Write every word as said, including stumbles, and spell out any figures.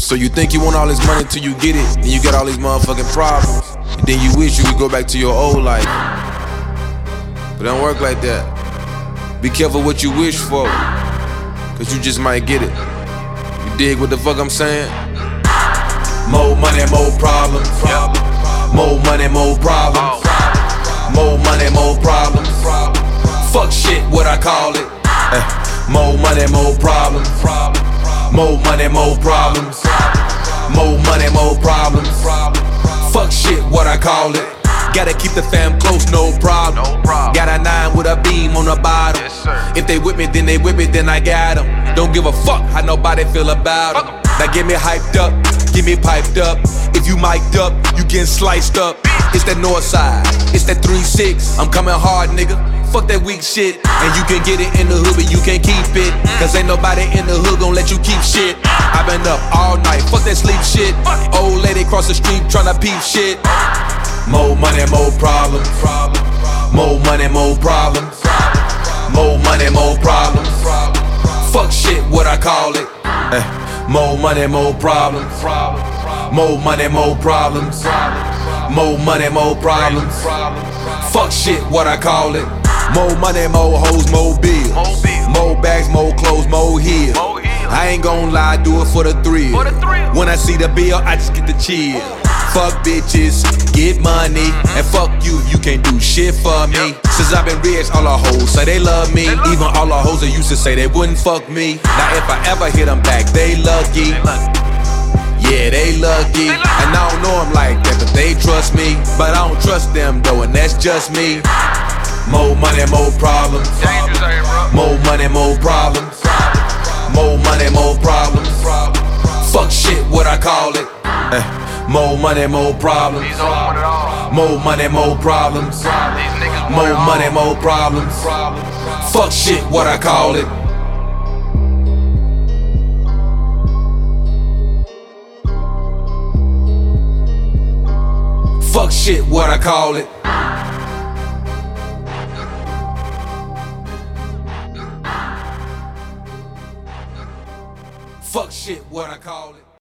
So you think you want all this money till you get it, and you get all these motherfucking problems, and then you wish you could go back to your old life. But it don't work like that. Be careful what you wish for, cause you just might get it. You dig what the fuck I'm saying? More money, more problems. More money, more problems. More money, more problems. Fuck shit, what I call it. Eh. More money, more problems. More money, more problems. More money, more problems. Fuck shit, what I call it. Gotta keep the fam close, no problem. No problem. Got a nine with a beam on the bottom. Yes, sir. If they with me, then they with me, then I got them. Don't give a fuck how nobody feel about them. Now get me hyped up, get me piped up. If you mic'd up, you getting sliced up. It's that north side, it's that three six. I'm coming hard, nigga. Fuck that weak shit. And you can get it in the hood, but you can't keep it. Cause ain't nobody in the hood gon' let you keep shit. I been up all night, fuck that sleep shit. Old lady cross the street tryna peep shit. More money, more problems. More money, more problems. More money, more problems. Fuck shit, what I call it. Eh. More money, more problems. More money, more problems. More money, more problems. Fuck shit, what I call it. More money, more hoes, more bills. More bags, more clothes, more heels. I ain't gon' lie, do it for the thrill. When I see the bill, I just get the chill. Fuck bitches, get money, and fuck you, you can't do shit for me. Since I've been rich, all the hoes say they love me. Even all the hoes that used to say they wouldn't fuck me. Now if I ever hit them back, they lucky. Yeah, they lucky. And I don't know them like that, but they trust me. But I don't trust them though, and that's just me. More money, more problems. More money, more problems. More money, more problems. Fuck shit, what I call it. Eh. More money, more problems. More money, more problems. More money, more problems. Fuck shit, what I call it. Fuck shit, what I call it. Fuck shit, what I call it.